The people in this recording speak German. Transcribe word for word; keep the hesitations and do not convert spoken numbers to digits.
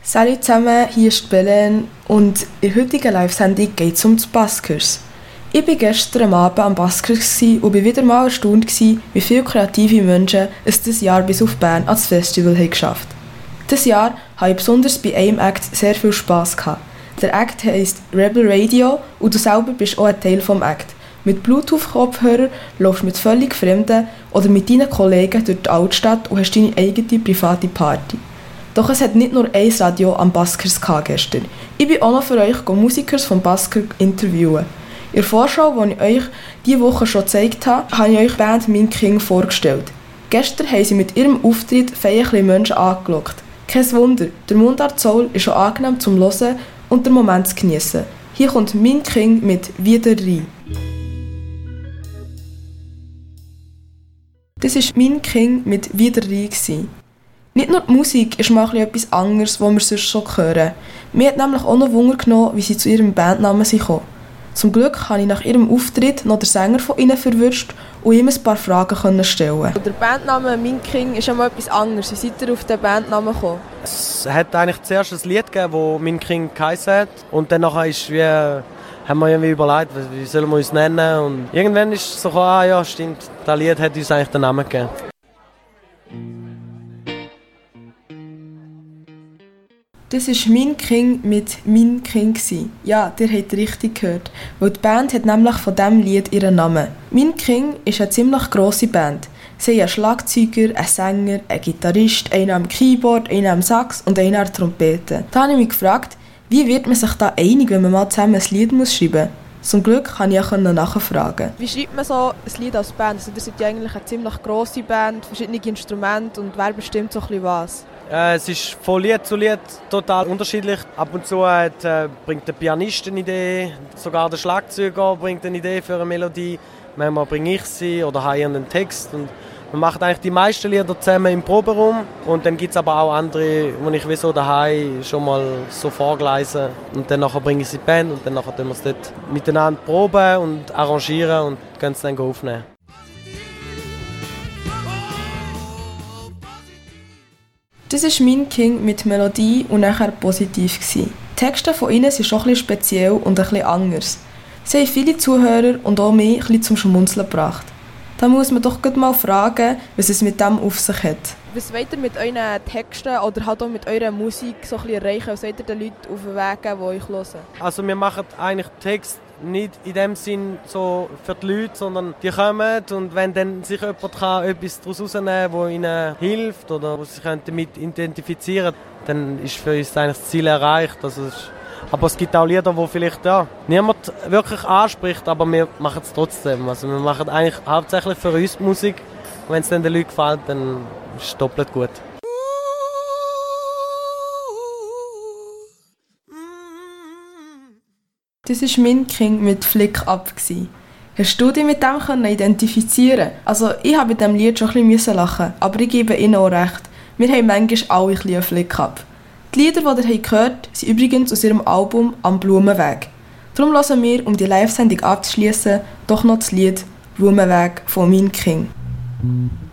Salut zusammen, hier ist Belen und in der heutigen Live-Sendung geht es um die Buskers. Ich war gestern Abend am Buskers und war wieder mal erstaunt, wie viele kreative Menschen es dieses Jahr bis auf Bern ans Festival haben geschafft haben. Dieses Jahr hatte ich besonders bei einem Act sehr viel Spass gehabt. Der Act heisst Rebel Radio und du selber bist auch ein Teil des Act. Mit Bluetooth-Kopfhörern laufst du mit völlig Fremden oder mit deinen Kollegen durch die Altstadt und hast deine eigene private Party. Doch es hat nicht nur ein Radio am Buskers gestern. Ich bin auch noch für euch Musikers vom Busker interviewen. In der Vorschau, die ich euch diese Woche schon gezeigt habe, habe ich euch die Band Min King vorgestellt. Gestern haben sie mit ihrem Auftritt viele Menschen angelockt. Kein Wunder, der Mundart Soul ist schon angenehm zum Hören und den Moment zu geniessen. Hier kommt Min King mit «Wieder rein». Das war Min King mit «Wieder rein». Nicht nur die Musik ist mal etwas anderes, was wir sonst schon hören. Mir hat nämlich auch noch Wunder genommen, wie sie zu ihrem Bandnamen kamen. Zum Glück konnte ich nach ihrem Auftritt noch den Sänger von ihnen verwünscht und ihm ein paar Fragen stellen. Der Bandname Min King ist ja mal etwas anderes. Wie seid ihr auf den Bandnamen gekommen? Es hat eigentlich zuerst ein Lied gegeben, das Min King geheissen hat. Und dann ist wie, haben wir irgendwie überlegt, wie sollen wir uns nennen. Und irgendwann ist es so gekommen, ah ja, stimmt, das Lied hat uns eigentlich den Namen gegeben. Das war Min King mit Min King. Ja, ihr habt richtig gehört, weil die Band hat nämlich von diesem Lied ihren Namen. Min King ist eine ziemlich grosse Band. Sie haben einen Schlagzeuger, einen Sänger, einen Gitarrist, einen am Keyboard, einen am Sax und einen an der Trompete. Da habe ich mich gefragt, wie wird man sich da einig, wenn man mal zusammen ein Lied schreiben muss? Zum Glück kann ich auch nachfragen. Wie schreibt man so ein Lied als Band? Also, das ist ja eigentlich eine ziemlich grosse Band, verschiedene Instrumente und wer bestimmt so ein bisschen was? Äh, es ist von Lied zu Lied total unterschiedlich. Ab und zu hat, äh, bringt der Pianist eine Idee, sogar der Schlagzeuger bringt eine Idee für eine Melodie. Manchmal bringe ich sie oder habe einen Text. Und man macht eigentlich die meisten Lieder zusammen im Proberaum. Und dann gibt es aber auch andere, die ich wie so daheim schon mal so vorgleise. Und dann nachher bringe ich sie in die Band und dann nachher tun wir es dort miteinander proben und arrangieren und können es dann aufnehmen. Das war Min King mit Melodie und nachher positiv. Die Texte von ihnen sind schon etwas speziell und etwas anders. Sie haben viele Zuhörer und auch mich etwas zum Schmunzeln gebracht. Da muss man doch mal fragen, was es mit dem auf sich hat. Was wollt ihr mit euren Texten oder halt auch mit eurer Musik so ein bisschen erreichen? Was wollt ihr den Leuten auf den Weg geben, die euch hören? Also wir machen eigentlich Text nicht in dem Sinn so für die Leute, sondern die kommen und wenn dann sich jemand kann, etwas daraus herausnehmen kann, das ihnen hilft oder wo sie sich damit identifizieren können, dann ist für uns eigentlich das Ziel erreicht. Also es ist, aber es gibt auch Lieder, die vielleicht ja, niemand wirklich anspricht, aber wir machen es trotzdem. Also wir machen eigentlich hauptsächlich für uns Musik. Und wenn es dann den Leuten gefällt, dann ist es doppelt gut. Das war Min King mit «Flick ab». Hast du dich mit dem identifizieren? Also ich habe mit diesem Lied schon ein bisschen lachen, aber ich gebe ihnen auch recht. Wir haben manchmal alle ein bisschen einen Flick ab. Die Lieder, die ihr gehört habt, sind übrigens aus ihrem Album «Am Blumenweg». Darum hören wir, um die Live-Sendung abzuschließen, doch noch das Lied «Blumenweg» von Min King.